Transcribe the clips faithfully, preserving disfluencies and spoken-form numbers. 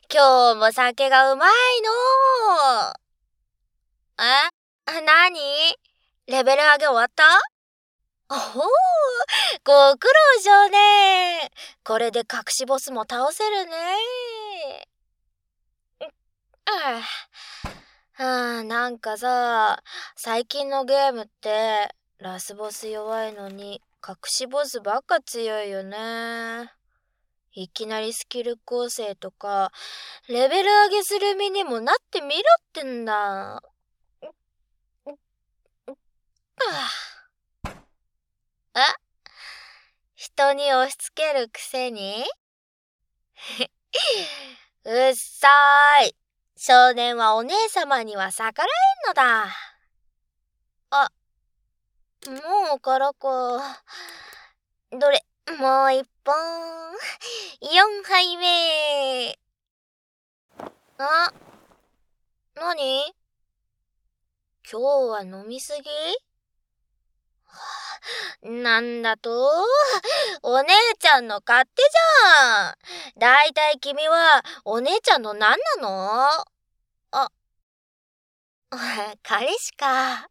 今日も酒がうまいのー。えなにレベル上げ終わった？おほー、ご苦労少年。これで隠しボスも倒せるね。ああ、はあ、なんかさ、最近のゲームってラスボス弱いのに隠しボスばっか強いよね。いきなりスキル構成とかレベル上げする身にもなってみろってんだ。あ、人に押し付けるくせにうっさーい。少年はお姉様には逆らえんのだ。あ、もうからか。どれ、もう一本。四杯目。あ、なに？今日は飲みすぎ？なんだと？お姉ちゃんの勝手じゃん。だいたい君はお姉ちゃんの何なの？あ、彼氏か。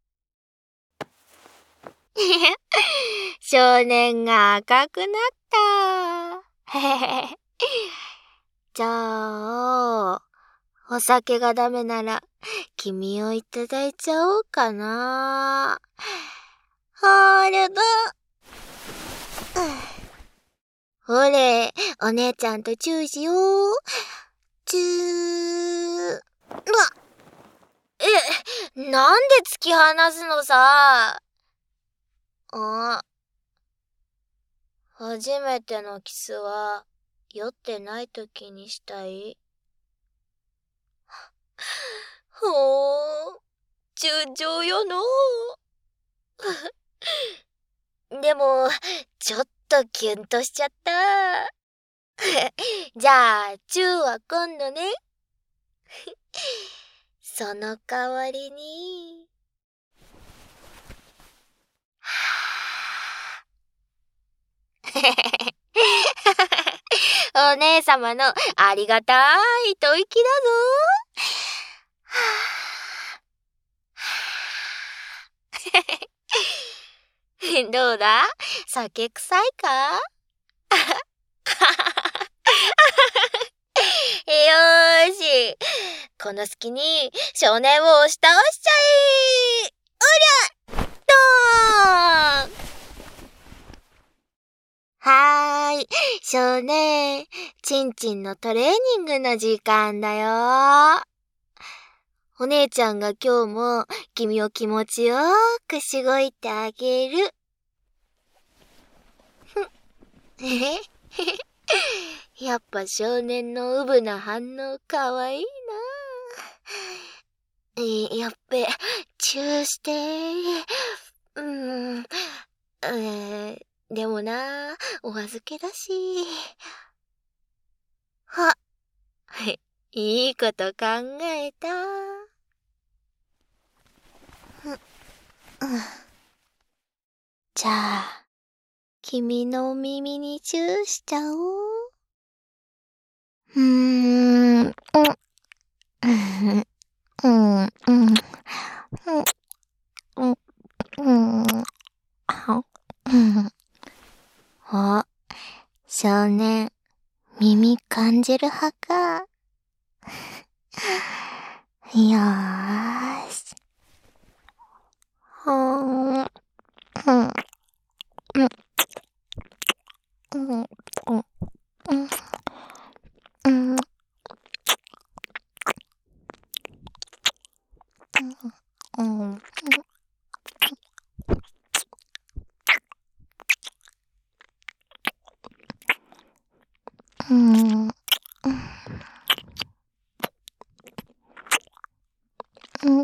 少年が赤くなった。じゃあ、お酒がダメなら君をいただいちゃおうかな。ホールド。ほれ、お姉ちゃんとチューしよう。チュー。うわ。え、なんで突き放すのさ。あ、初めてのキスは酔ってない時にしたい。ほー、純情よのでも、ちょっとキュンとしちゃった。じゃあ、チューは今度ね。その代わりに。お姉様のありがたい吐息だぞ。どうだ？酒臭いか？よーし。この隙に少年を押し倒しちゃえ！うりゃ！ドーン！はーい。少年、ちんちんのトレーニングの時間だよ。お姉ちゃんが今日も君を気持ちよくしごいてあげる。えやっぱ少年のウブな反応かわいいな。え、やっべ、チューして。うーん、えー、でもな、お預けだし。は、いいこと考えた。じゃあ、君のお耳にチューしちゃおう。うーん、うん、うん、うん、うん、うん、うん、うん。お、少年、耳感じる派か。よーし。ほーん、うん、うん、うん、うん、うん、うん、うん。うん、うん、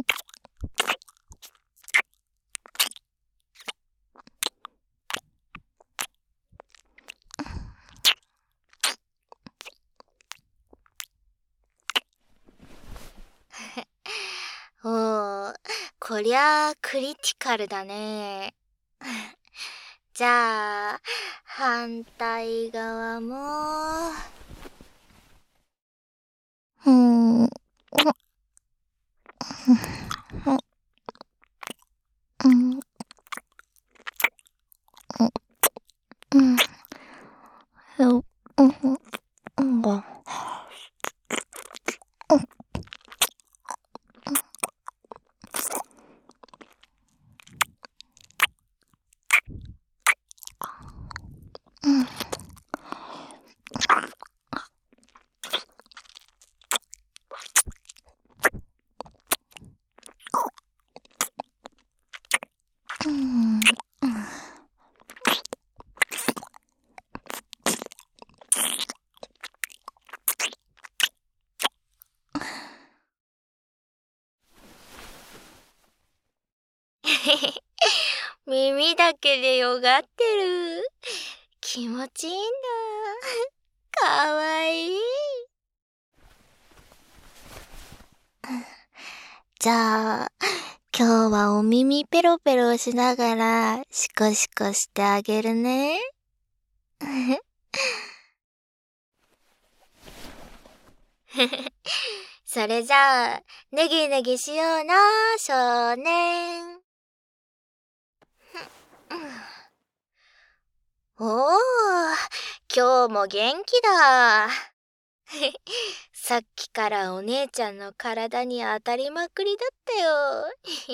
おー、こりゃあクリティカルだね。じゃあ、反対側も。 うん。うん。うん。うん。うん。うん。うん。耳だけでよがってる。気持ちいいんだ。かわいい。じゃあ、今日はお耳ペロペロしながらシコシコしてあげるね。それじゃあ、ネギネギしような、少年。おー、今日も元気だ。さっきからお姉ちゃんの体に当たりまくりだったよ。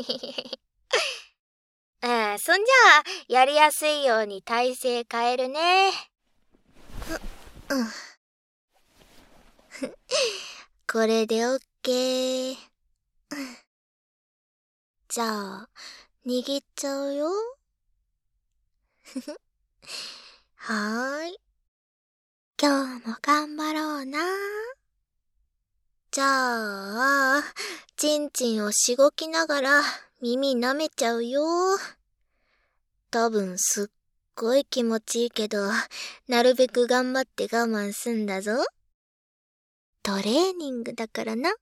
ああ、そんじゃあ、やりやすいように体勢変えるね。う、うん。これでオッケー。じゃあ、握っちゃうよ。はーい。今日も頑張ろうな。じゃあ、ちんちんをしごきながら耳舐めちゃうよ。多分すっごい気持ちいいけど、なるべく頑張って我慢すんだぞ。トレーニングだからな。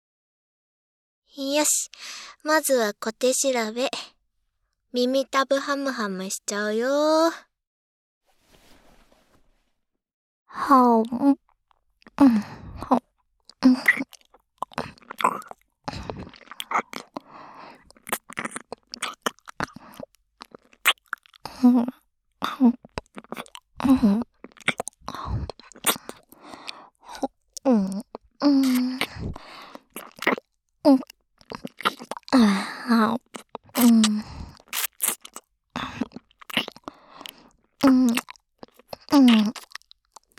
よし、まずは小手調べ。耳たぶハムハムしちゃうよ。はん、うん、はん、うん。うん、うん、うん、うん、うん、うん、あ、うん、うん、うん、うん。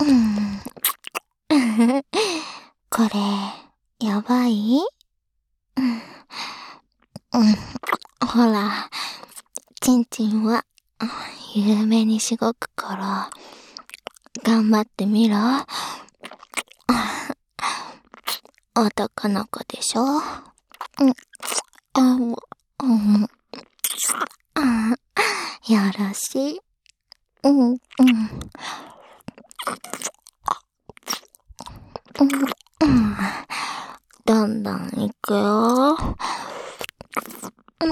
これ、やばい？うん、うん。ほら、ちんちんは、有名にしごくから、頑張ってみろ。男の子でしょ？うん、あ、もう、うん、あ、よろしい。うん、うん、うん、うん。どんどん行くよ。うん、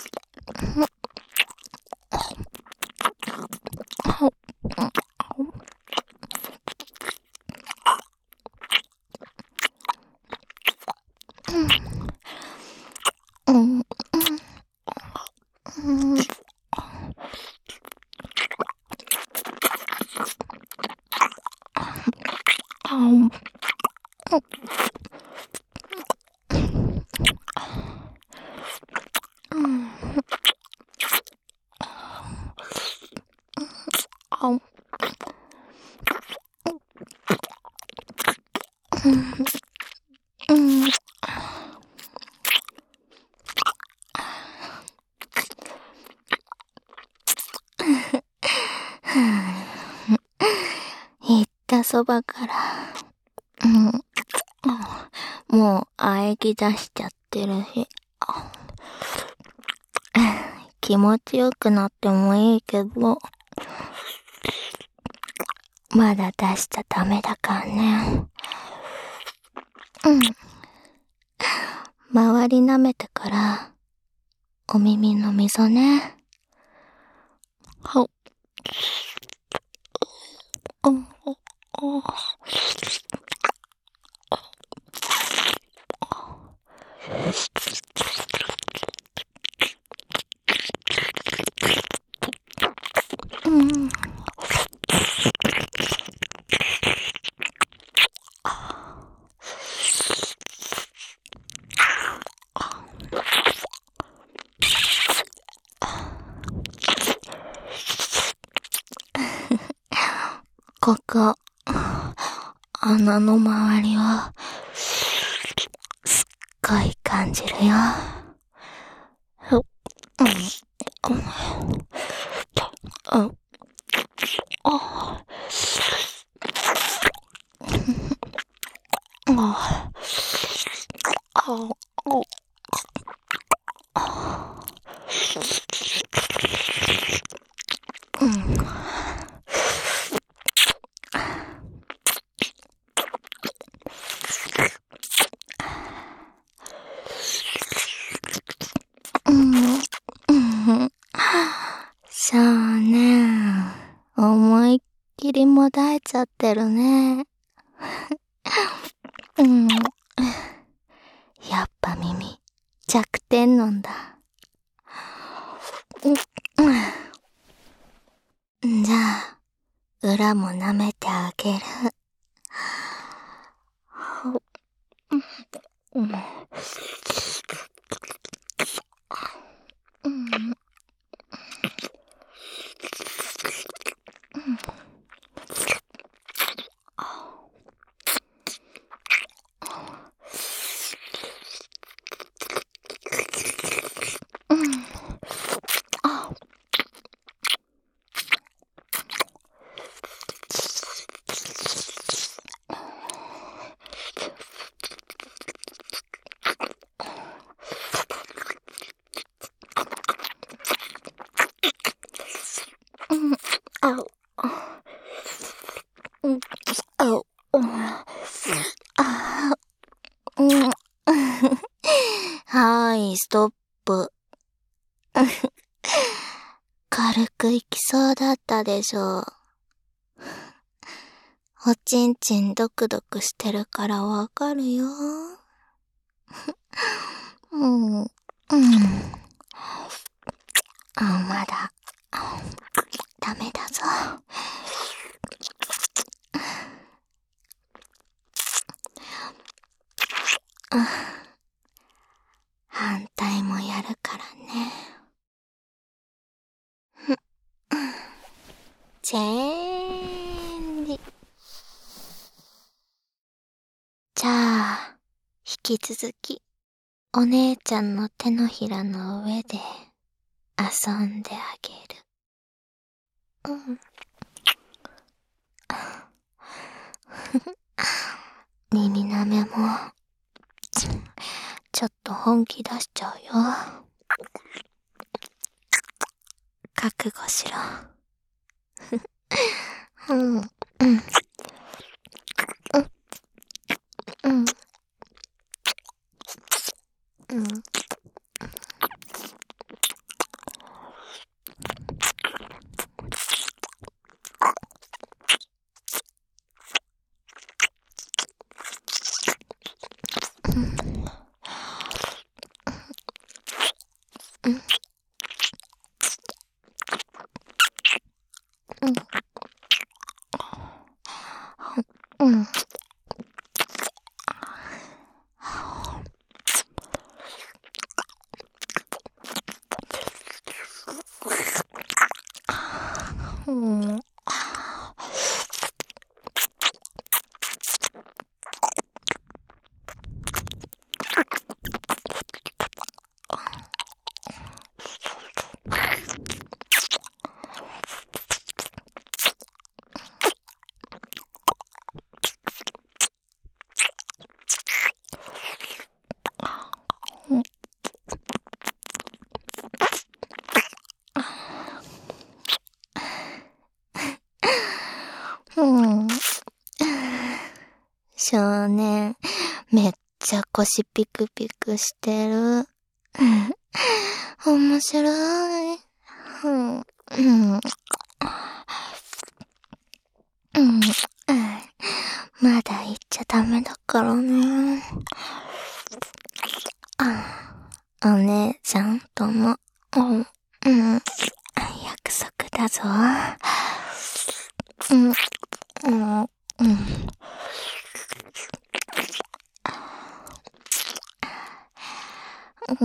うん、うん、うん。言ったそばから、うん、もう喘ぎ出しちゃってるし、気持ちよくなってもいいけど、まだ出しちゃダメだからね。うん。周り舐めてから、お耳の溝ね。は、うん、 ここ、穴の周りを、すっごい感じるよ。うん、うん、うん、あ、あ、あ、うん。うん、そうね。思いっきりもだえちゃってるね。うん。やっぱ耳、弱点なんだ。うん、じゃあ、裏も舐めてあげる。うん。うん。はい、ストップ。軽くいきそうだったでしょ。おちんちんドクドクしてるからわかるよ。うん、うん。あ、まだ、ダメだぞ。反対もやるからね。チェーンリ。じゃあ、引き続き、お姉ちゃんの手のひらの上で遊んであげる。うん。耳なめも、ちょっと本気出しちゃうよ。覚悟しろ。うん、うん、うん、うん、うん。うん。うん。うん。少年、めっちゃ腰ピクピクしてる。面白い。うん。うん。うん。まだ言っちゃダメだからね。お姉ちゃんとも、うん、うん、約束だぞ。うん、うん、うん。うん、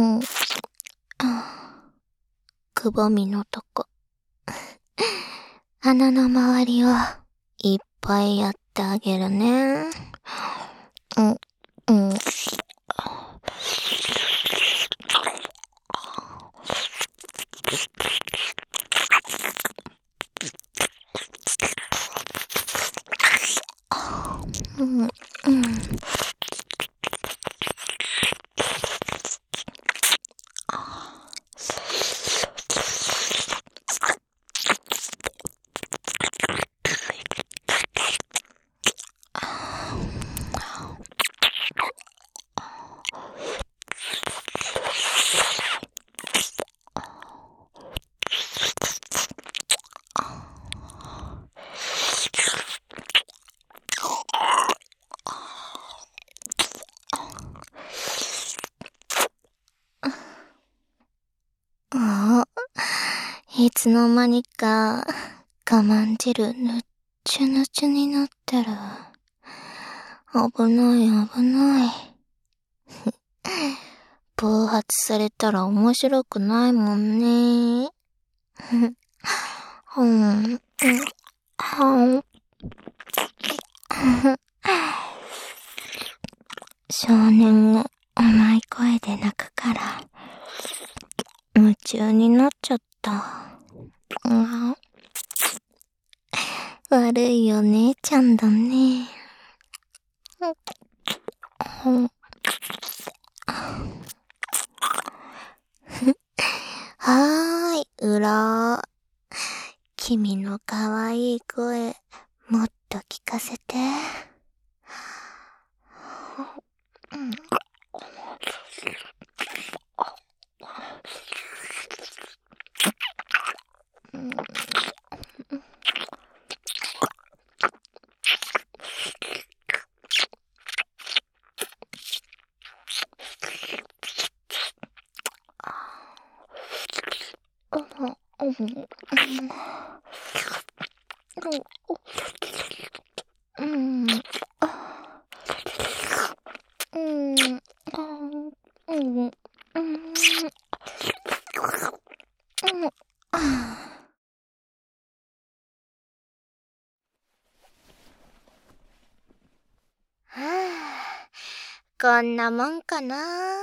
くぼみのとこ。穴の周りを一ぱいやってあげるね。うん、うん。うん、うん。ああ、いつの間にか、我慢汁ぬっちゅぬちゅになってる。危ない危ない。暴発されたら面白くないもんね。うん、うん、はん。少年が甘い声で泣くから、夢中になっちゃった。うん、悪いお姉ちゃんだね。うん、はーい、うらー。君のかわいい声、もっと聞かせて。うん、うん、うん、うん、うん、うん、うん、はぁ、こんなもんかな。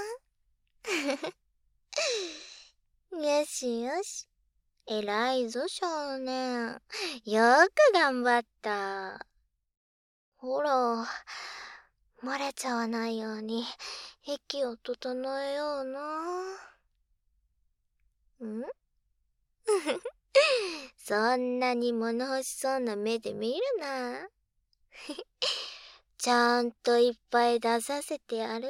よしよし。偉いぞ少年。よく頑張った。ほら、漏れちゃわないように息を整えような。んそんなに物欲しそうな目で見るな。ちゃんといっぱい出させてやる。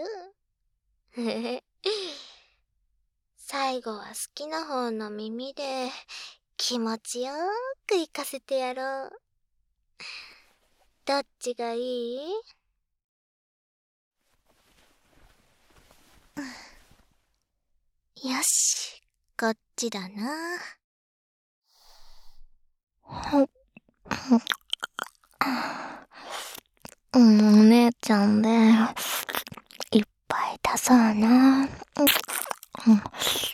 最後は好きな方の耳で気持ちよーく行かせてやろう。どっちがいい？よし、こっちだな。うん、お姉ちゃんで、いっぱい出そうな。うん、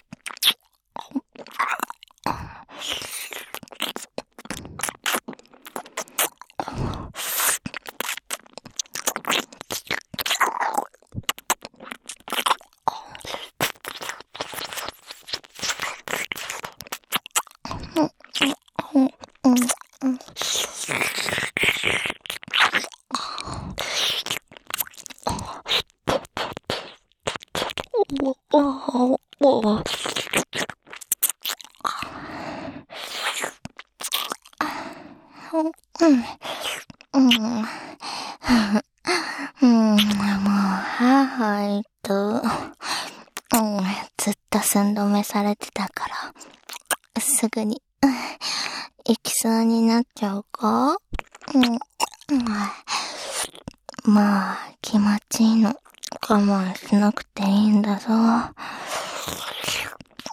うん、うん、もう、母と、うん、ずっと寸止めされてたから、すぐに、うん、行きそうになっちゃうか？うん、うん、まあ、気持ちいいの。我慢しなくていいんだぞ。うん、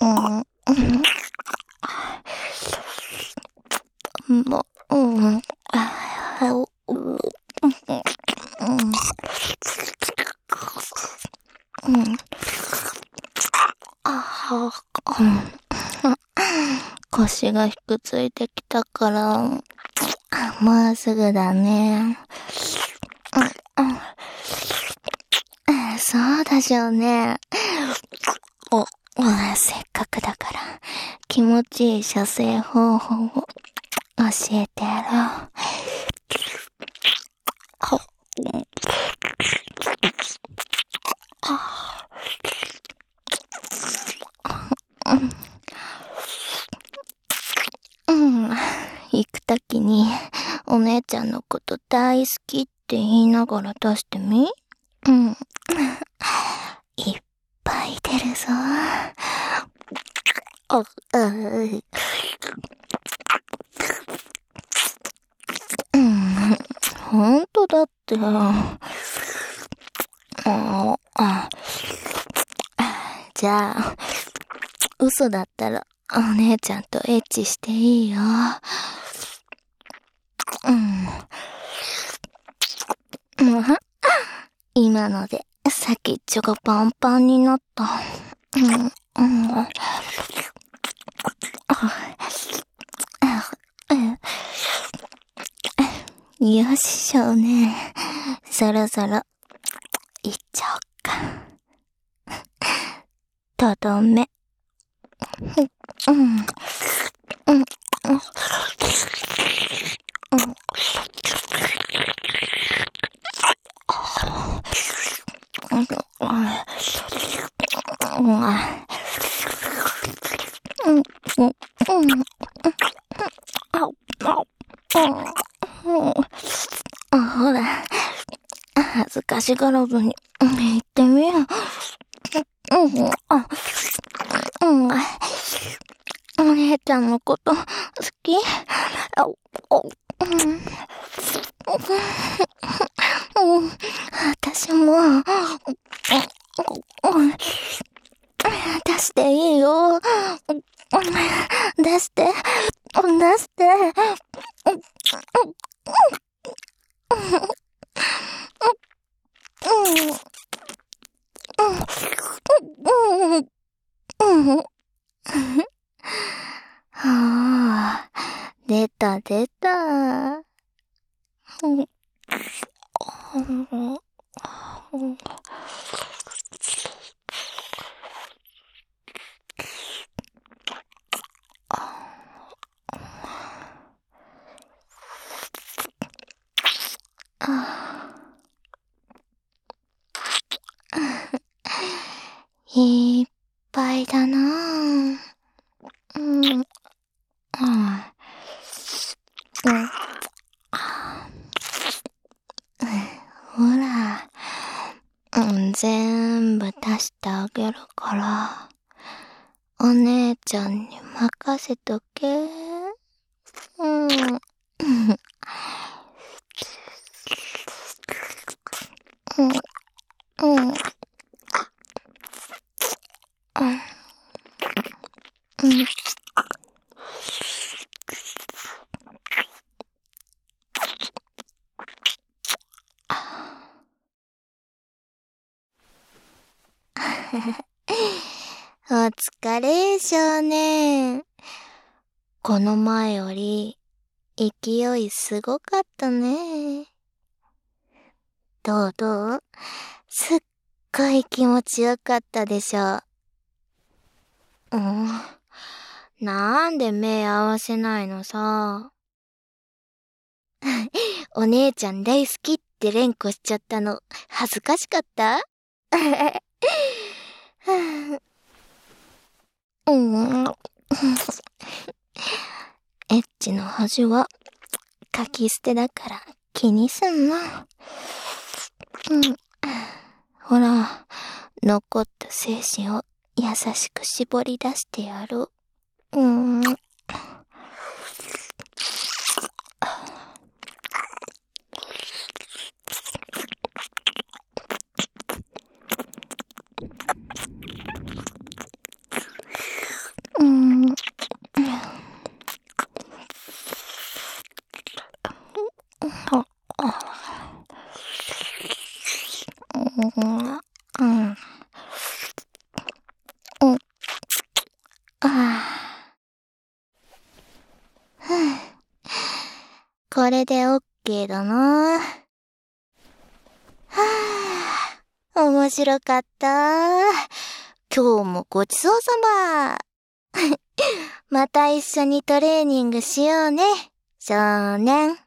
うん、もう、うん、うん、うん、ああ、うん、腰がひくついてきたから、 もうすぐだね。そうでしょうね。お、せっかくだから気持ちいい射精方法を教えてやろう。うん、行くときにお姉ちゃんのこと大好きって言いながら出してみ。うん。いっぱい出るぞ。あ、あ、うん、ほんとだって。ああ、じゃあ、嘘だったらお姉ちゃんとエッチしていいよ。うん。今ので先っちょがパンパンになった。うん、うん、よし、少年。そろそろ、いっちゃおっか。とどめ。うん。うん。うん。うん。ほら、恥ずかしがらずに言ってみよう。うん、あ、うん、お姉ちゃんのこと好き？あ、お、うん、うん、私も、出していいよ。出して、出して。はあ、出た出た。いっぱいだなぁ。うん。うん。ほら、うん、全部出してあげるから、お姉ちゃんに任せとけ。うん。うん。うん。うん。お疲れ、少年。この前より、勢いすごかったね。どうどう？すっごい気持ちよかったでしょ。うん。なんで目合わせないのさ。お姉ちゃん大好きって連呼しちゃったの、恥ずかしかった？うん。エッチの恥は、書き捨てだから気にすんな。うん。ほら、残った精子を優しく絞り出してやる。うん。うん。うん。うん。ああ。ここれでオッケーだな。はぁ、面白かった。今日もごちそうさま。また一緒にトレーニングしようね、少年。